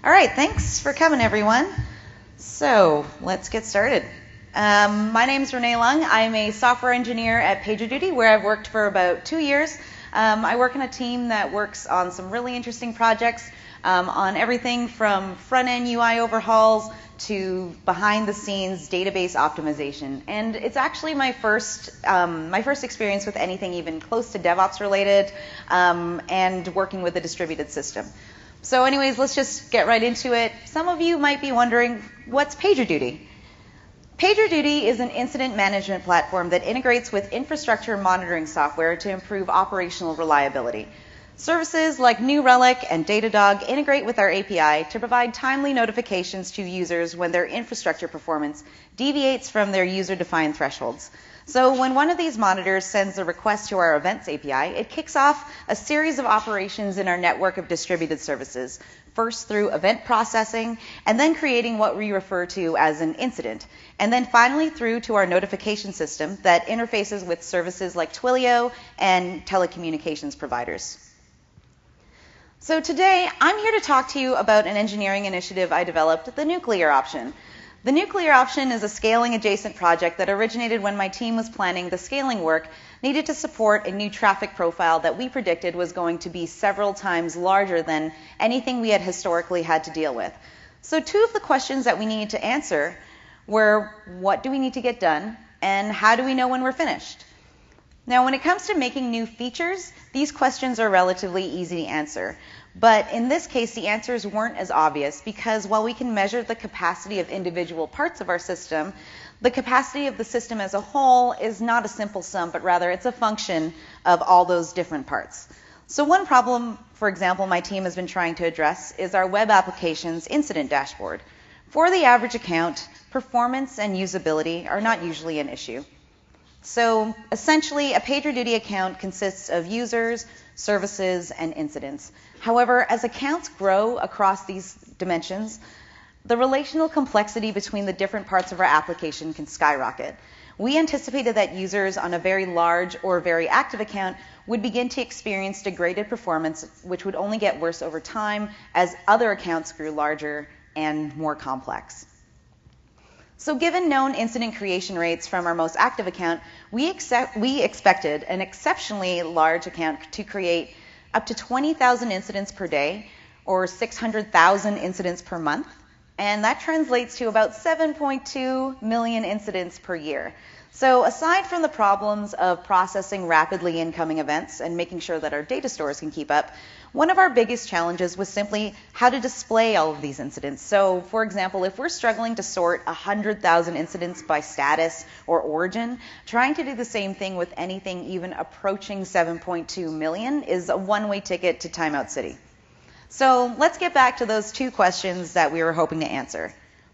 All right, thanks for coming, everyone. So let's get started. My name is Renee Lung. I'm a software engineer at PagerDuty, where I've worked for about 2 years. I work in a team that works on some really interesting projects on everything from front-end UI overhauls to behind-the-scenes database optimization. And it's actually my first experience with anything even close to DevOps related and working with a distributed system. So anyways, let's just get right into it. Some of you might be wondering, what's PagerDuty? PagerDuty is an incident management platform that integrates with infrastructure monitoring software to improve operational reliability. Services like New Relic and Datadog integrate with our API to provide timely notifications to users when their infrastructure performance deviates from their user-defined thresholds. So when one of these monitors sends a request to our Events API, it kicks off a series of operations in our network of distributed services, first through event processing, and then creating what we refer to as an incident, and then finally through to our notification system that interfaces with services like Twilio and telecommunications providers. So today, I'm here to talk to you about an engineering initiative I developed, the Nuclear Option. The Nuclear Option is a scaling adjacent project that originated when my team was planning the scaling work needed to support a new traffic profile that we predicted was going to be several times larger than anything we had historically had to deal with. So two of the questions that we needed to answer were, what do we need to get done, and how do we know when we're finished? Now, when it comes to making new features, these questions are relatively easy to answer. But in this case, the answers weren't as obvious because while we can measure the capacity of individual parts of our system, the capacity of the system as a whole is not a simple sum, but rather it's a function of all those different parts. So one problem, for example, my team has been trying to address is our web application's incident dashboard. For the average account, performance and usability are not usually an issue. So essentially, a PagerDuty account consists of users, services, and incidents. However, as accounts grow across these dimensions, the relational complexity between the different parts of our application can skyrocket. We anticipated that users on a very large or very active account would begin to experience degraded performance, which would only get worse over time as other accounts grew larger and more complex. So given known incident creation rates from our most active account, we expected an exceptionally large account to create up to 20,000 incidents per day, or 600,000 incidents per month, and that translates to about 7.2 million incidents per year. So aside from the problems of processing rapidly incoming events and making sure that our data stores can keep up, one of our biggest challenges was simply how to display all of these incidents. So, for example, if we're struggling to sort 100,000 incidents by status or origin, trying to do the same thing with anything even approaching 7.2 million is a one-way ticket to Timeout City. So let's get back to those two questions that we were hoping to answer.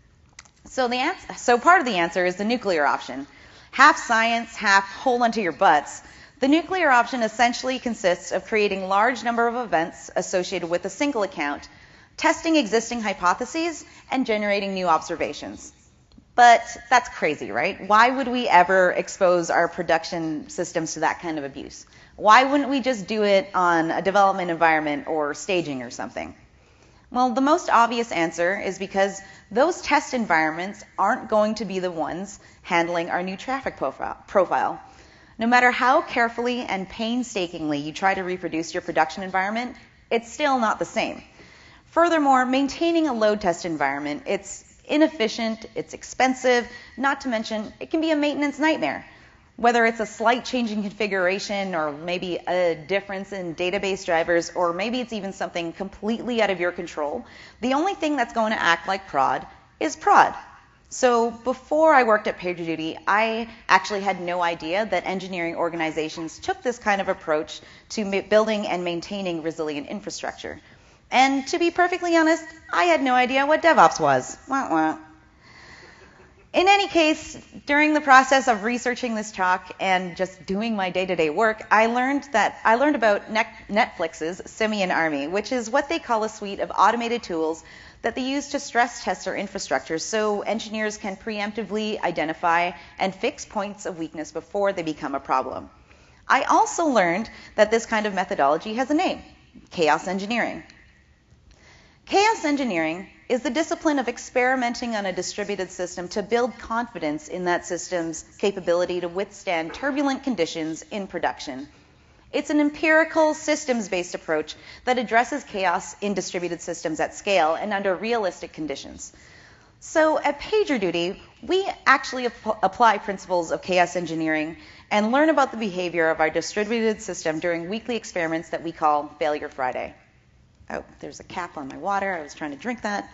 So part of the answer is the Nuclear Option. Half science, half hold onto your butts. The Nuclear Option essentially consists of creating a large number of events associated with a single account, testing existing hypotheses, and generating new observations. But that's crazy, right? Why would we ever expose our production systems to that kind of abuse? Why wouldn't we just do it on a development environment or staging or something? Well, the most obvious answer is because those test environments aren't going to be the ones handling our new traffic profile. No matter how carefully and painstakingly you try to reproduce your production environment, it's still not the same. Furthermore, maintaining a load test environment, it's inefficient, it's expensive, not to mention it can be a maintenance nightmare. Whether it's a slight change in configuration or maybe a difference in database drivers or maybe it's even something completely out of your control, the only thing that's going to act like prod is prod. So before I worked at PagerDuty, I actually had no idea that engineering organizations took this kind of approach to building and maintaining resilient infrastructure. And to be perfectly honest, I had no idea what DevOps was. Wah, wah. In any case, during the process of researching this talk and just doing my day-to-day work, I learned about Netflix's Simian Army, which is what they call a suite of automated tools that they use to stress test our infrastructure so engineers can preemptively identify and fix points of weakness before they become a problem. I also learned that this kind of methodology has a name, chaos engineering. Chaos engineering is the discipline of experimenting on a distributed system to build confidence in that system's capability to withstand turbulent conditions in production. It's an empirical, systems-based approach that addresses chaos in distributed systems at scale and under realistic conditions. So at PagerDuty, we actually apply principles of chaos engineering and learn about the behavior of our distributed system during weekly experiments that we call Failure Friday. Oh, there's a cap on my water. I was trying to drink that.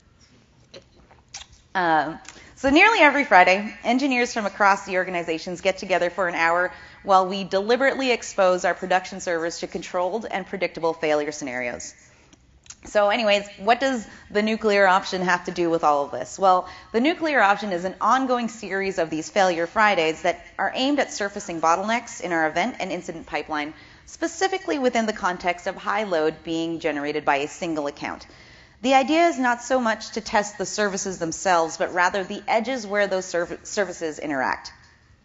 So nearly every Friday, engineers from across the organizations get together for an hour while we deliberately expose our production servers to controlled and predictable failure scenarios. So anyways, what does the nuclear option have to do with all of this? Well, the nuclear option is an ongoing series of these Failure Fridays that are aimed at surfacing bottlenecks in our event and incident pipeline, specifically within the context of high load being generated by a single account. The idea is not so much to test the services themselves, but rather the edges where those services interact.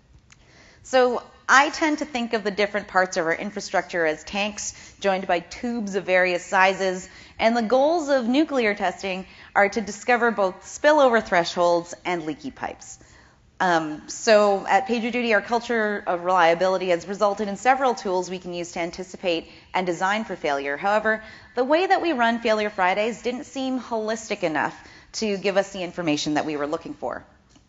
So I tend to think of the different parts of our infrastructure as tanks joined by tubes of various sizes, and the goals of nuclear testing are to discover both spillover thresholds and leaky pipes. So at PagerDuty, our culture of reliability has resulted in several tools we can use to anticipate and design for failure. However, the way that we run Failure Fridays didn't seem holistic enough to give us the information that we were looking for.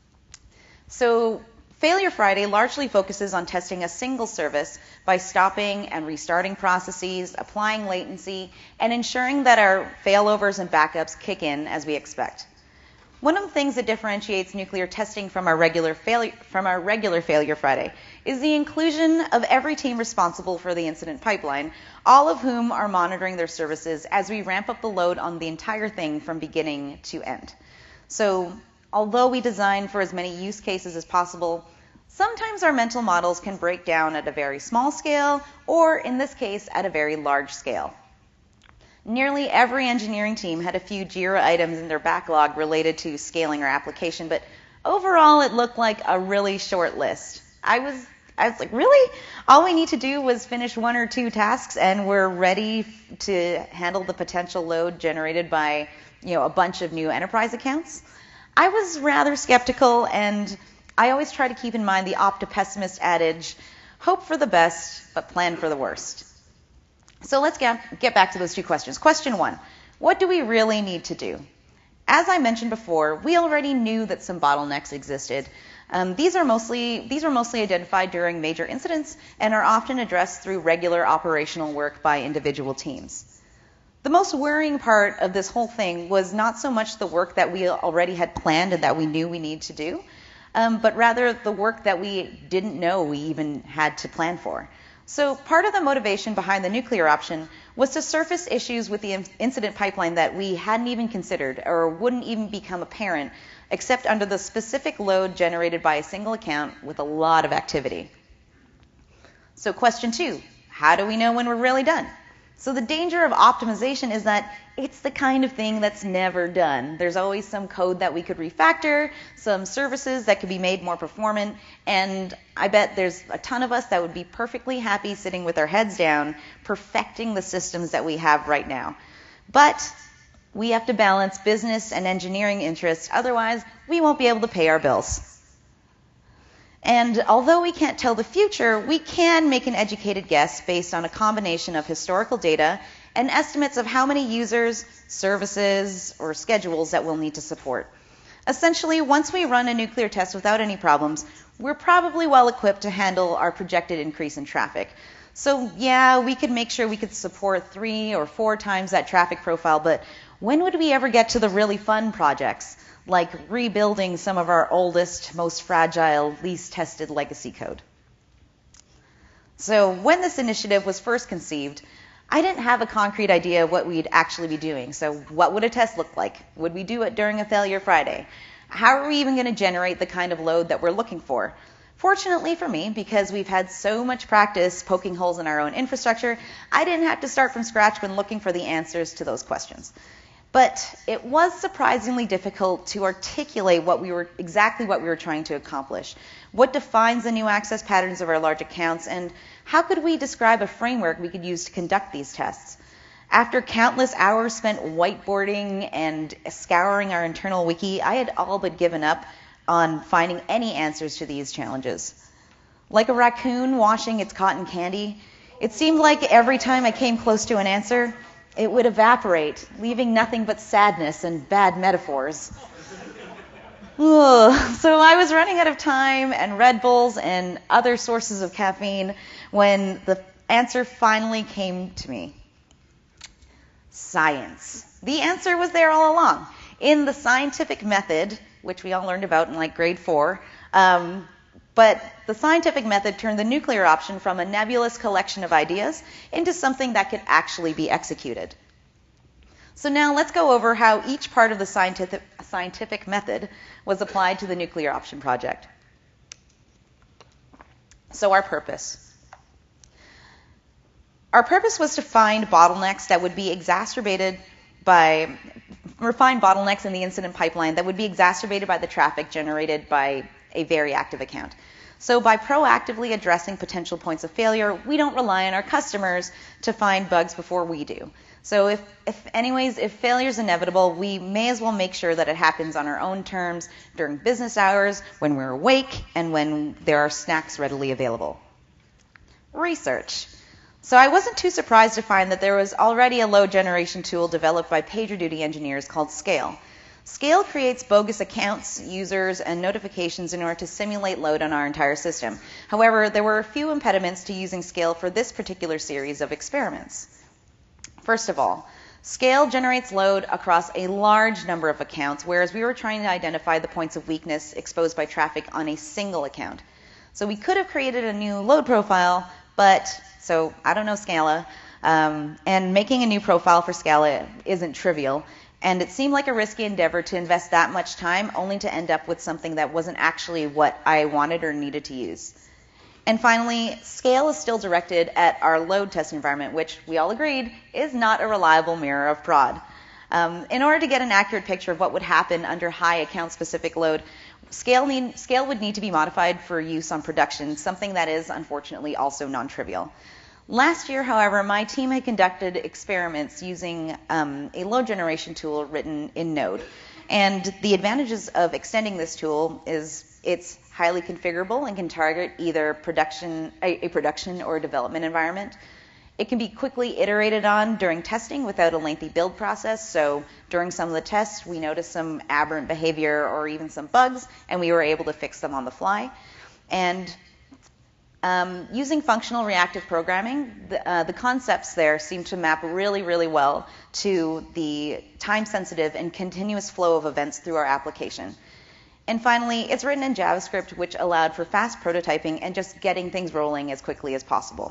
So Failure Friday largely focuses on testing a single service by stopping and restarting processes, applying latency, and ensuring that our failovers and backups kick in as we expect. One of the things that differentiates nuclear testing from our regular Failure Friday is the inclusion of every team responsible for the incident pipeline, all of whom are monitoring their services as we ramp up the load on the entire thing from beginning to end. So although we design for as many use cases as possible, sometimes our mental models can break down at a very small scale, or in this case, at a very large scale. Nearly every engineering team had a few JIRA items in their backlog related to scaling our application, but overall it looked like a really short list. I was like, really? All we need to do was finish one or two tasks and we're ready to handle the potential load generated by, a bunch of new enterprise accounts? I was rather skeptical, and I always try to keep in mind the optimist adage, hope for the best, but plan for the worst. So let's get back to those two questions. Question one, what do we really need to do? As I mentioned before, we already knew that some bottlenecks existed. These were mostly identified during major incidents and are often addressed through regular operational work by individual teams. The most worrying part of this whole thing was not so much the work that we already had planned and that we knew we needed to do, but rather the work that we didn't know we even had to plan for. So part of the motivation behind the nuclear option was to surface issues with the incident pipeline that we hadn't even considered or wouldn't even become apparent except under the specific load generated by a single account with a lot of activity. So question two, how do we know when we're really done? So the danger of optimization is that it's the kind of thing that's never done. There's always some code that we could refactor, some services that could be made more performant, and I bet there's a ton of us that would be perfectly happy sitting with our heads down, perfecting the systems that we have right now. But we have to balance business and engineering interests, otherwise we won't be able to pay our bills. And although we can't tell the future, we can make an educated guess based on a combination of historical data and estimates of how many users, services, or schedules that we'll need to support. Essentially, once we run a nuclear test without any problems, we're probably well equipped to handle our projected increase in traffic. So yeah, we could make sure we could support 3 or 4 times that traffic profile, but when would we ever get to the really fun projects? Like rebuilding some of our oldest, most fragile, least tested legacy code. So when this initiative was first conceived, I didn't have a concrete idea of what we'd actually be doing. So what would a test look like? Would we do it during a Failure Friday? How are we even going to generate the kind of load that we're looking for? Fortunately for me, because we've had so much practice poking holes in our own infrastructure, I didn't have to start from scratch when looking for the answers to those questions. But it was surprisingly difficult to articulate exactly what we were trying to accomplish. What defines the new access patterns of our large accounts, and how could we describe a framework we could use to conduct these tests? After countless hours spent whiteboarding and scouring our internal wiki, I had all but given up on finding any answers to these challenges. Like a raccoon washing its cotton candy, it seemed like every time I came close to an answer, it would evaporate, leaving nothing but sadness and bad metaphors. Ugh. So I was running out of time and Red Bulls and other sources of caffeine when the answer finally came to me. Science. The answer was there all along. In the scientific method, which we all learned about in like grade 4, but the scientific method turned the nuclear option from a nebulous collection of ideas into something that could actually be executed. So now let's go over how each part of the scientific method was applied to the nuclear option project. So our purpose. Our purpose was to find bottlenecks that would be refined bottlenecks in the incident pipeline that would be exacerbated by the traffic generated by a very active account. So by proactively addressing potential points of failure, we don't rely on our customers to find bugs before we do. So if failure is inevitable, we may as well make sure that it happens on our own terms during business hours, when we're awake, and when there are snacks readily available. Research. So I wasn't too surprised to find that there was already a load generation tool developed by PagerDuty engineers called Scale. Scale creates bogus accounts, users, and notifications in order to simulate load on our entire system. However, there were a few impediments to using Scale for this particular series of experiments. First of all, Scale generates load across a large number of accounts, whereas we were trying to identify the points of weakness exposed by traffic on a single account. So we could have created a new load profile, so I don't know Scala, and making a new profile for Scala isn't trivial, and it seemed like a risky endeavor to invest that much time only to end up with something that wasn't actually what I wanted or needed to use. And finally, Scale is still directed at our load test environment, which we all agreed is not a reliable mirror of prod. In order to get an accurate picture of what would happen under high account-specific load, Scale would need to be modified for use on production, something that is unfortunately also non-trivial. Last year, however, my team had conducted experiments using a load generation tool written in Node. And the advantages of extending this tool is it's highly configurable and can target either a production or a development environment. It can be quickly iterated on during testing without a lengthy build process. So during some of the tests, we noticed some aberrant behavior or even some bugs, and we were able to fix them on the fly. And using functional reactive programming, the concepts there seem to map really, really well to the time-sensitive and continuous flow of events through our application. And finally, it's written in JavaScript, which allowed for fast prototyping and just getting things rolling as quickly as possible.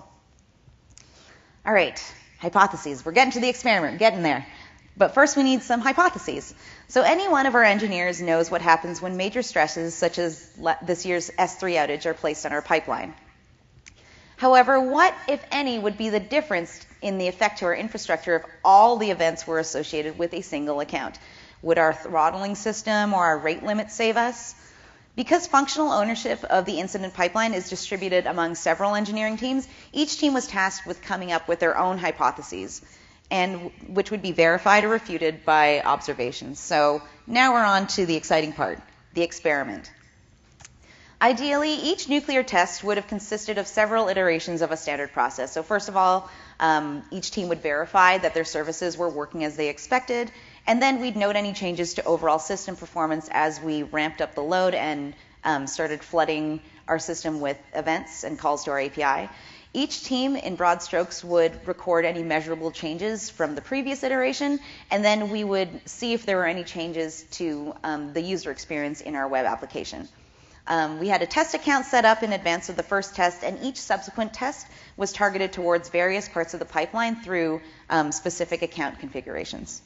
All right, hypotheses. We're getting to the experiment, we're getting there. But first we need some hypotheses. So any one of our engineers knows what happens when major stresses, such as this year's S3 outage, are placed on our pipeline. However, what, if any, would be the difference in the effect to our infrastructure if all the events were associated with a single account? Would our throttling system or our rate limit save us? Because functional ownership of the incident pipeline is distributed among several engineering teams, each team was tasked with coming up with their own hypotheses, and which would be verified or refuted by observations. So now we're on to the exciting part, the experiment. Ideally, each nuclear test would have consisted of several iterations of a standard process. So first of all, each team would verify that their services were working as they expected, and then we'd note any changes to overall system performance as we ramped up the load and started flooding our system with events and calls to our API. Each team, in broad strokes, would record any measurable changes from the previous iteration, and then we would see if there were any changes to the user experience in our web application. We had a test account set up in advance of the first test, and each subsequent test was targeted towards various parts of the pipeline through specific account configurations.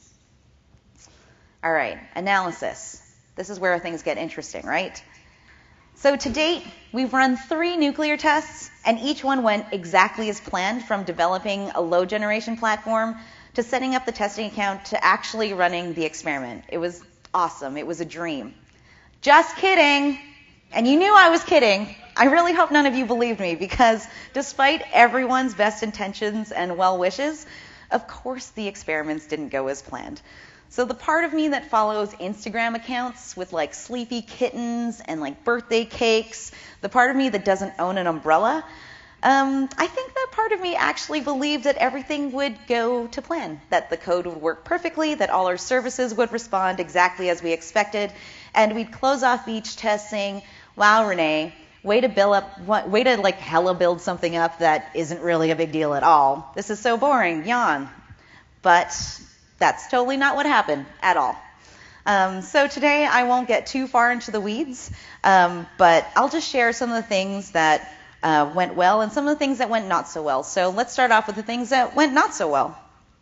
All right, analysis. This is where things get interesting, right? So to date, we've run 3 nuclear tests, and each one went exactly as planned, from developing a load generation platform to setting up the testing account to actually running the experiment. It was awesome. It was a dream. Just kidding. And you knew I was kidding. I really hope none of you believed me, because despite everyone's best intentions and well wishes, Of course, the experiments didn't go as planned. So the part of me that follows Instagram accounts with like sleepy kittens and like birthday cakes, the part of me that doesn't own an umbrella, I think that part of me actually believed that everything would go to plan, that the code would work perfectly, that all our services would respond exactly as we expected, and we'd close off each test saying, wow, Renee, way to like hella build something up that isn't really a big deal at all. This is so boring, yawn. But that's totally not what happened at all. So today I won't get too far into the weeds, but I'll just share some of the things that went well and some of the things that went not so well. So let's start off with the things that went not so well.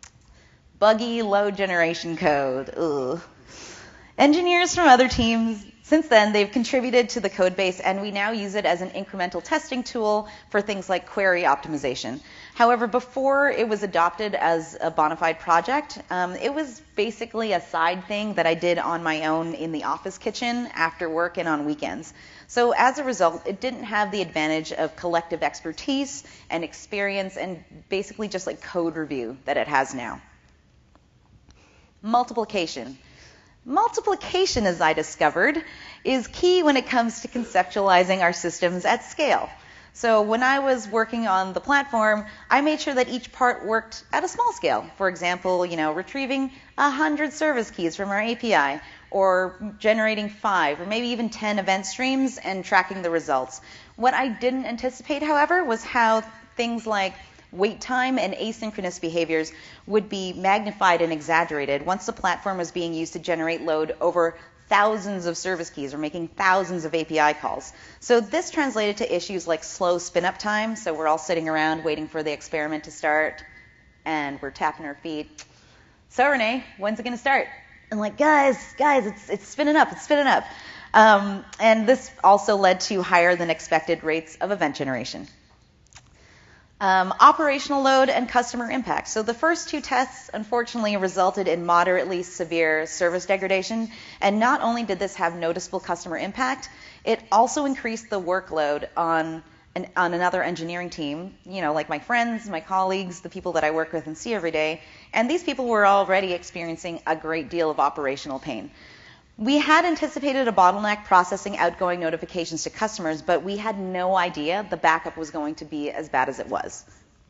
Buggy load generation code. Ugh. Engineers from other teams, since then, they've contributed to the code base, and we now use it as an incremental testing tool for things like query optimization. However, before it was adopted as a bona fide project, it was basically a side thing that I did on my own in the office kitchen after work and on weekends. So as a result, it didn't have the advantage of collective expertise and experience and basically just like code review that it has now. Multiplication. Multiplication, as I discovered, is key when it comes to conceptualizing our systems at scale. So when I was working on the platform, I made sure that each part worked at a small scale. For example, retrieving 100 service keys from our API, or generating 5 or maybe even 10 event streams and tracking the results. What I didn't anticipate, however, was how things like wait time and asynchronous behaviors would be magnified and exaggerated once the platform was being used to generate load over thousands of service keys or making thousands of API calls. So this translated to issues like slow spin-up time. So we're all sitting around waiting for the experiment to start, and we're tapping our feet. So Renee, when's it going to start? And like, guys, it's spinning up, and this also led to higher than expected rates of event generation. Operational load and customer impact. So the first two tests, unfortunately, resulted in moderately severe service degradation. And not only did this have noticeable customer impact, it also increased the workload on another engineering team, like my friends, my colleagues, the people that I work with and see every day. And these people were already experiencing a great deal of operational pain. We had anticipated a bottleneck processing outgoing notifications to customers, but we had no idea the backup was going to be as bad as it was.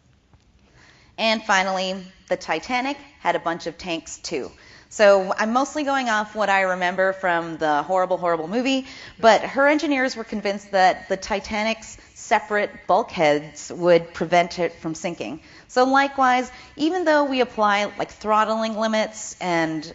And finally, the Titanic had a bunch of tanks too. So I'm mostly going off what I remember from the horrible, horrible movie, but her engineers were convinced that the Titanic's separate bulkheads would prevent it from sinking. So likewise, even though we apply throttling and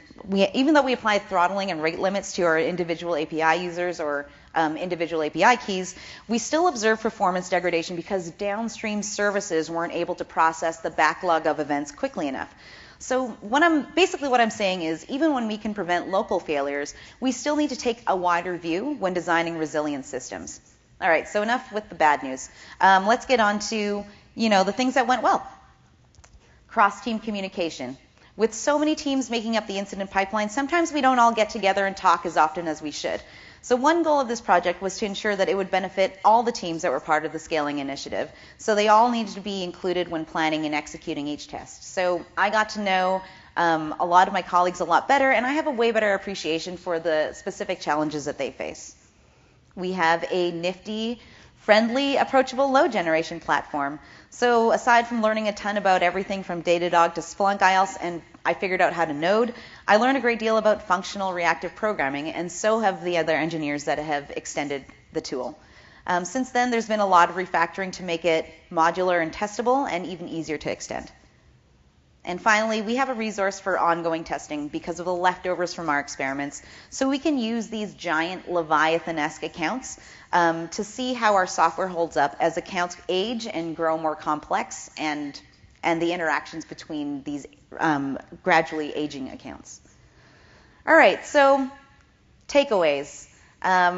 rate limits to our individual API users or individual API keys, we still observe performance degradation because downstream services weren't able to process the backlog of events quickly enough. So what I'm saying is, even when we can prevent local failures, we still need to take a wider view when designing resilient systems. All right, so enough with the bad news. Let's get on to, the things that went well. Cross-team communication. With so many teams making up the incident pipeline, sometimes we don't all get together and talk as often as we should. So one goal of this project was to ensure that it would benefit all the teams that were part of the scaling initiative. So they all needed to be included when planning and executing each test. So I got to know a lot of my colleagues a lot better, and I have a way better appreciation for the specific challenges that they face. We have a nifty, friendly, approachable load generation platform. So aside from learning a ton about everything from Datadog to Splunk, I figured out how to node. I learned a great deal about functional reactive programming, and so have the other engineers that have extended the tool. Since then, there's been a lot of refactoring to make it modular and testable and even easier to extend. And finally, we have a resource for ongoing testing because of the leftovers from our experiments. So we can use these giant Leviathan-esque accounts to see how our software holds up as accounts age and grow more complex, and the interactions between these gradually aging accounts. All right, so takeaways.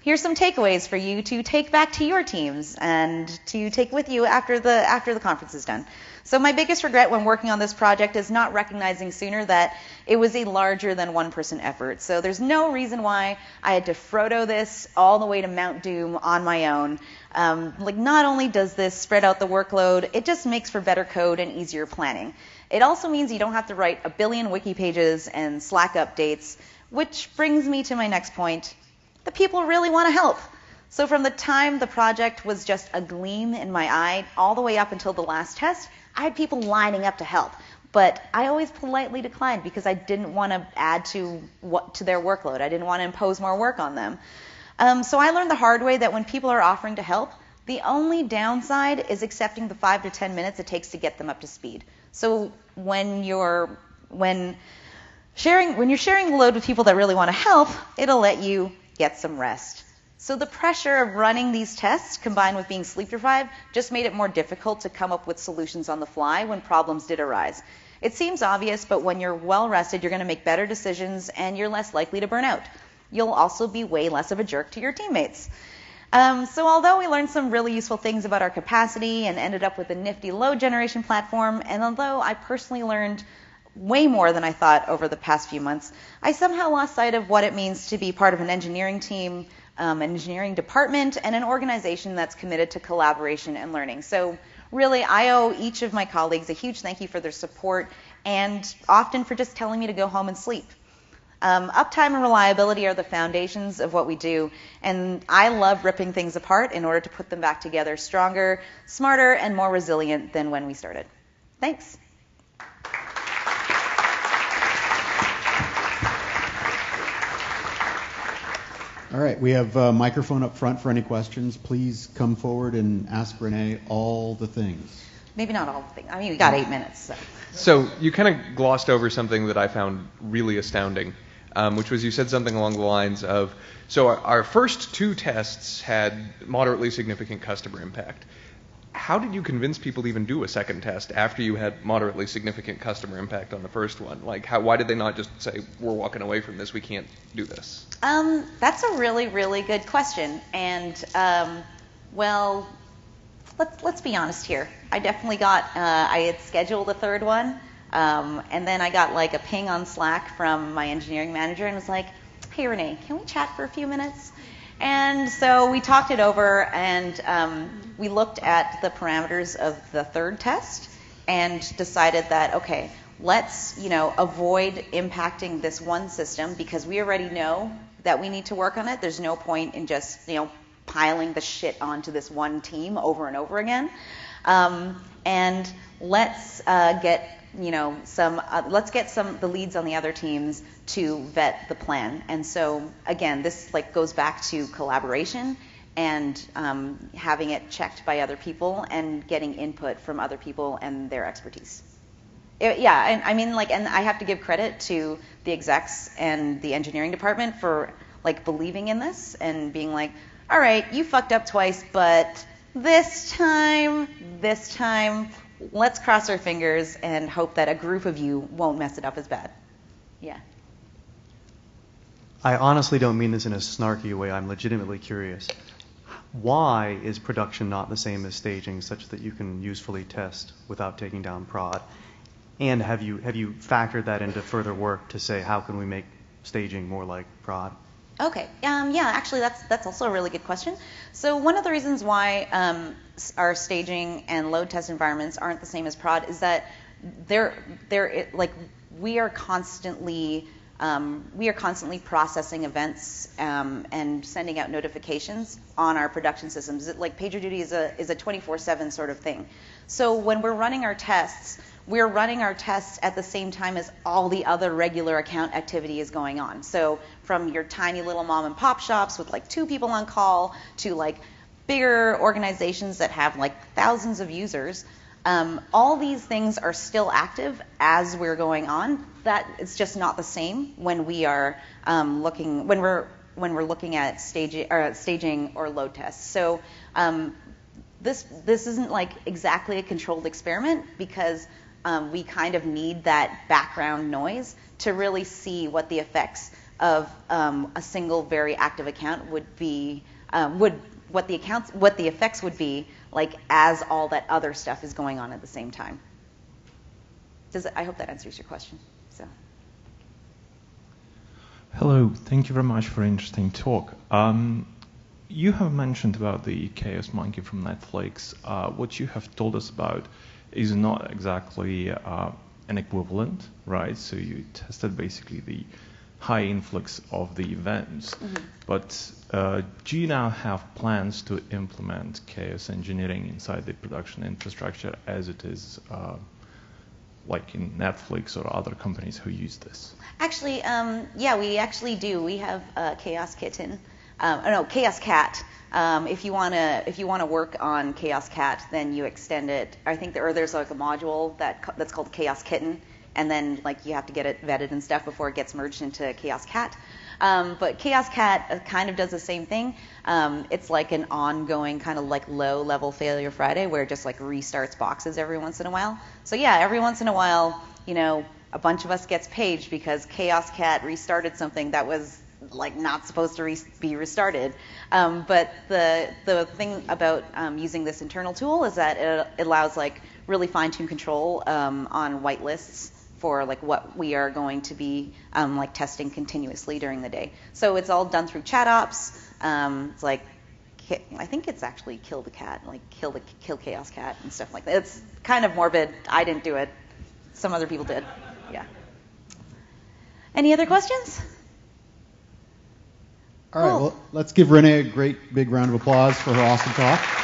Here's some takeaways for you to take back to your teams and to take with you after the conference is done. So my biggest regret when working on this project is not recognizing sooner that it was a larger than one-person effort. So there's no reason why I had to Frodo this all the way to Mount Doom on my own. Not only does this spread out the workload, it just makes for better code and easier planning. It also means you don't have to write a billion wiki pages and Slack updates, which brings me to my next point. The people really want to help. So from the time the project was just a gleam in my eye all the way up until the last test, I had people lining up to help. But I always politely declined because I didn't want to add to their workload. I didn't want to impose more work on them. So I learned the hard way that when people are offering to help, the only downside is accepting the 5 to 10 minutes it takes to get them up to speed. So when you're sharing the load with people that really want to help, it'll let you get some rest. So the pressure of running these tests combined with being sleep deprived just made it more difficult to come up with solutions on the fly when problems did arise. It seems obvious, but when you're well rested, you're going to make better decisions and you're less likely to burn out. You'll also be way less of a jerk to your teammates. So although we learned some really useful things about our capacity and ended up with a nifty load generation platform, and although I personally learned way more than I thought over the past few months, I somehow lost sight of what it means to be part of an engineering team, an engineering department, and an organization that's committed to collaboration and learning. So really, I owe each of my colleagues a huge thank you for their support and often for just telling me to go home and sleep. Uptime and reliability are the foundations of what we do, and I love ripping things apart in order to put them back together stronger, smarter, and more resilient than when we started. Thanks. All right, we have a microphone up front for any questions. Please come forward and ask Renee all the things. Maybe not all the things. I mean, we got 8 minutes. So you kind of glossed over something that I found really astounding, which was you said something along the lines of, so our first 2 tests had moderately significant customer impact. How did you convince people to even do a second test after you had moderately significant customer impact on the first one? Why did they not just say, we're walking away from this, we can't do this? That's a really, really good question. And, let's be honest here. I definitely I had scheduled a third one, and then I got a ping on Slack from my engineering manager and was like, hey, Renee, can we chat for a few minutes? And so we talked it over, and we looked at the parameters of the third test and decided that, okay, let's avoid impacting this one system because we already know that we need to work on it. There's no point in just piling the shit onto this one team over and over again. And let's get the leads on the other teams to vet the plan. And so again, this goes back to collaboration and having it checked by other people and getting input from other people and their expertise. And I have to give credit to the execs and the engineering department for believing in this and being like, all right, you fucked up twice, but this time, let's cross our fingers and hope that a group of you won't mess it up as bad. Yeah. I honestly don't mean this in a snarky way. I'm legitimately curious. Why is production not the same as staging such that you can usefully test without taking down prod? And have you factored that into further work to say how can we make staging more like prod? Okay. Actually, that's also a really good question. So one of the reasons why our staging and load test environments aren't the same as prod is that we are constantly processing events and sending out notifications on our production systems. PagerDuty is a 24/7 sort of thing. So when we're running our tests, we're running our tests at the same time as all the other regular account activity is going on. So from your tiny little mom and pop shops with 2 people on call to bigger organizations that have thousands of users, all these things are still active as we're going on. That it's just not the same when we are looking looking at staging or load tests. So this isn't exactly a controlled experiment because we kind of need that background noise to really see what the effects of a single very active account would be what the effects would be like as all that other stuff is going on at the same time. I hope that answers your question. So. Hello, thank you very much for an interesting talk. You have mentioned about the Chaos Monkey from Netflix. What you have told us about is not exactly an equivalent, right? So you tested basically the high influx of the events. Mm-hmm. But do you now have plans to implement chaos engineering inside the production infrastructure as it is like in Netflix or other companies who use this? Actually, yeah, we actually do. We have Chaos Kitten. Chaos Cat. If you wanna work on Chaos Cat, then you extend it. I think there's like a module that's called Chaos Kitten, and then like you have to get it vetted and stuff before it gets merged into Chaos Cat. But Chaos Cat kind of does the same thing. It's like an ongoing kind of like low-level failure Friday where it just like restarts boxes every once in a while. So yeah, every once in a while, a bunch of us gets paged because Chaos Cat restarted something that was like not supposed to be restarted. But the thing about using this internal tool is that it allows like really fine-tuned control on whitelists for like what we are going to be like testing continuously during the day. So it's all done through chat ops. It's like I think it's actually kill the cat, like kill Chaos Cat and stuff like that. It's kind of morbid. I didn't do it. Some other people did. Yeah. Any other questions? All right, well, let's give Renee a great big round of applause for her awesome talk.